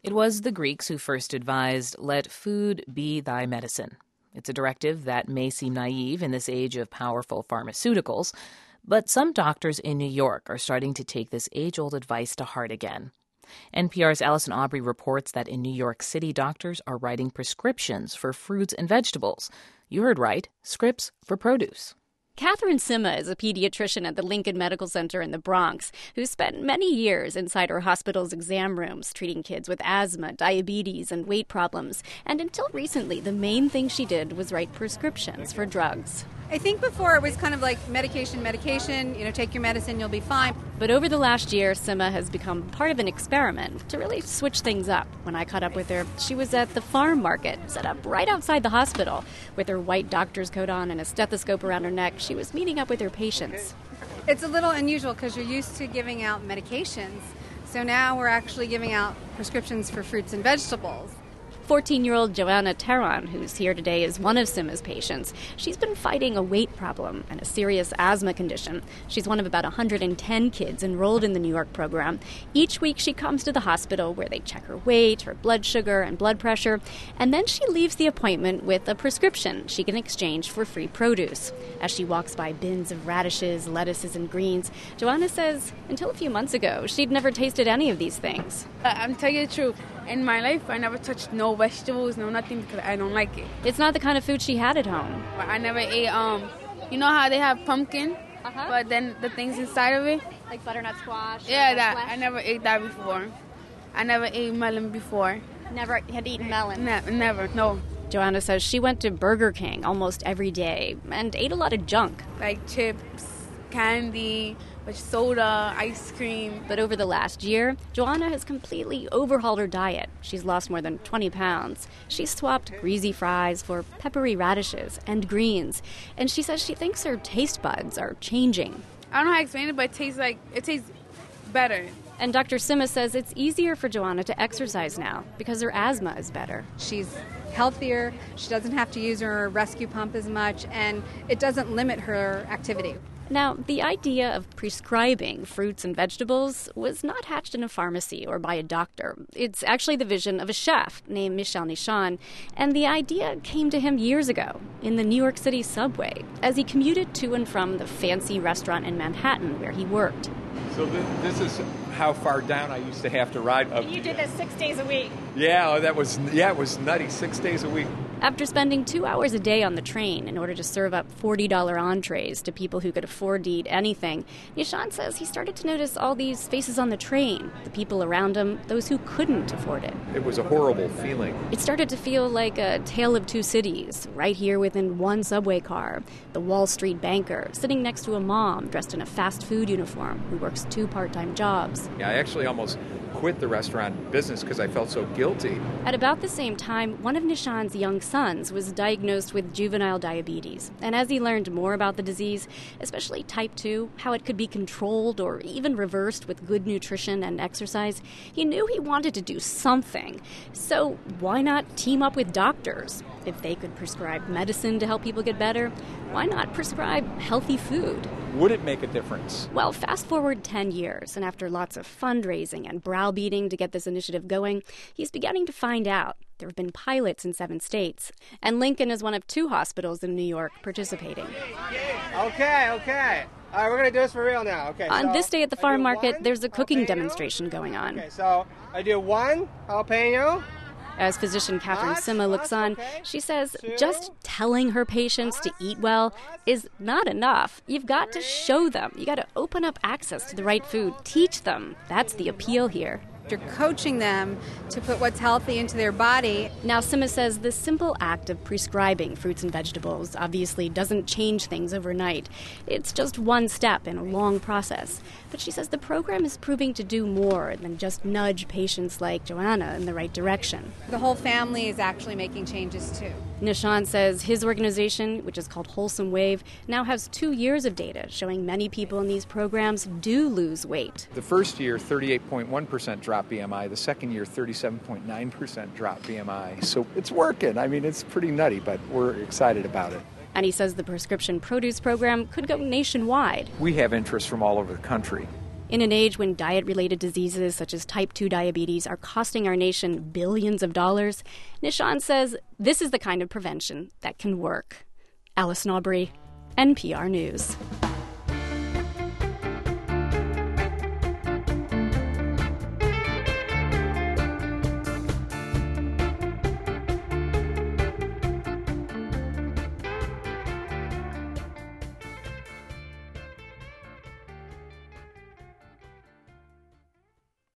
It was the Greeks who first advised, "Let food be thy medicine." It's a directive that may seem naive in this age of powerful pharmaceuticals, but some doctors in New York are starting to take this age-old advice to heart again. NPR's Allison Aubrey reports that in New York City, doctors are writing prescriptions for fruits and vegetables. You heard right, scripts for produce. Catherine Sima is a pediatrician at the Lincoln Medical Center in the Bronx who spent many years inside her hospital's exam rooms treating kids with asthma, diabetes, and weight problems. And until recently, the main thing she did was write prescriptions for drugs. I think before it was kind of like medication, take your medicine, you'll be fine. But over the last year, Sima has become part of an experiment to really switch things up. When I caught up with her, she was at the farm market, set up right outside the hospital. With her white doctor's coat on and a stethoscope around her neck, she was meeting up with her patients. It's a little unusual because you're used to giving out medications. So now we're actually giving out prescriptions for fruits and vegetables. 14-year-old Joanna Terran, who's here today, is one of Sima's patients. She's been fighting a weight problem and a serious asthma condition. She's one of about 110 kids enrolled in the New York program. Each week she comes to the hospital where they check her weight, her blood sugar, and blood pressure, and then she leaves the appointment with a prescription she can exchange for free produce. As she walks by bins of radishes, lettuces, and greens, Joanna says until a few months ago, she'd never tasted any of these things. I'm telling you the truth. In my life, I never touched no vegetables, no nothing, because I don't like it. It's not the kind of food she had at home. I never ate, you know how they have pumpkin, but then the things inside of it? Like butternut squash? Yeah, that. Flesh? I never ate that before. I never ate melon before. Never had eaten melon? Never, no. Joanna says she went to Burger King almost every day and ate a lot of junk. Like chips, candy, soda, ice cream. But over the last year, Joanna has completely overhauled her diet. She's lost more than 20 pounds. She's swapped greasy fries for peppery radishes and greens. And she says she thinks her taste buds are changing. I don't know how to explain it, but it tastes better. And Dr. Sima says it's easier for Joanna to exercise now because her asthma is better. She's healthier, she doesn't have to use her rescue pump as much, and it doesn't limit her activity. Now, the idea of prescribing fruits and vegetables was not hatched in a pharmacy or by a doctor. It's actually the vision of a chef named Michel Nishan, and the idea came to him years ago in the New York City subway as he commuted to and from the fancy restaurant in Manhattan where he worked. So this is how far down I used to have to ride up. You did this 6 days a week. Yeah, it was nutty, 6 days a week. After spending 2 hours a day on the train in order to serve up $40 entrees to people who could afford to eat anything, Nishan says he started to notice all these faces on the train, the people around him, those who couldn't afford it. It was a horrible feeling. It started to feel like a tale of two cities, right here within one subway car. The Wall Street banker sitting next to a mom dressed in a fast food uniform who works 2 part-time jobs. Yeah, I actually almost quit the restaurant business because I felt so guilty. At about the same time, one of Nishan's young sons was diagnosed with juvenile diabetes. And as he learned more about the disease, especially type 2, how it could be controlled or even reversed with good nutrition and exercise, he knew he wanted to do something. So why not team up with doctors? If they could prescribe medicine to help people get better, why not prescribe healthy food? Would it make a difference? Well, fast forward 10 years, and after lots of fundraising and browbeating to get this initiative going, he's beginning to find out. There have been pilots in 7 states, and Lincoln is one of 2 hospitals in New York participating. Okay. All right, we're going to do this for real now. Okay. On this day at the farm market, there's a cooking demonstration going on. Okay, so I do 1 jalapeno. As physician Catherine Sima looks on, she says just telling her patients to eat well is not enough. You've got to show them. You got to open up access to the right food. Teach them. That's the appeal here. You're coaching them to put what's healthy into their body. Now, Sima says the simple act of prescribing fruits and vegetables obviously doesn't change things overnight. It's just one step in a long process. But she says the program is proving to do more than just nudge patients like Joanna in the right direction. The whole family is actually making changes, too. Nishan says his organization, which is called Wholesome Wave, now has 2 years of data showing many people in these programs do lose weight. The first year, 38.1% drop BMI. The second year, 37.9% drop BMI. So it's working. I mean, it's pretty nutty, but we're excited about it. And he says the prescription produce program could go nationwide. We have interest from all over the country. In an age when diet-related diseases such as type 2 diabetes are costing our nation billions of dollars, Nishan says this is the kind of prevention that can work. Alice Naubrey, NPR News.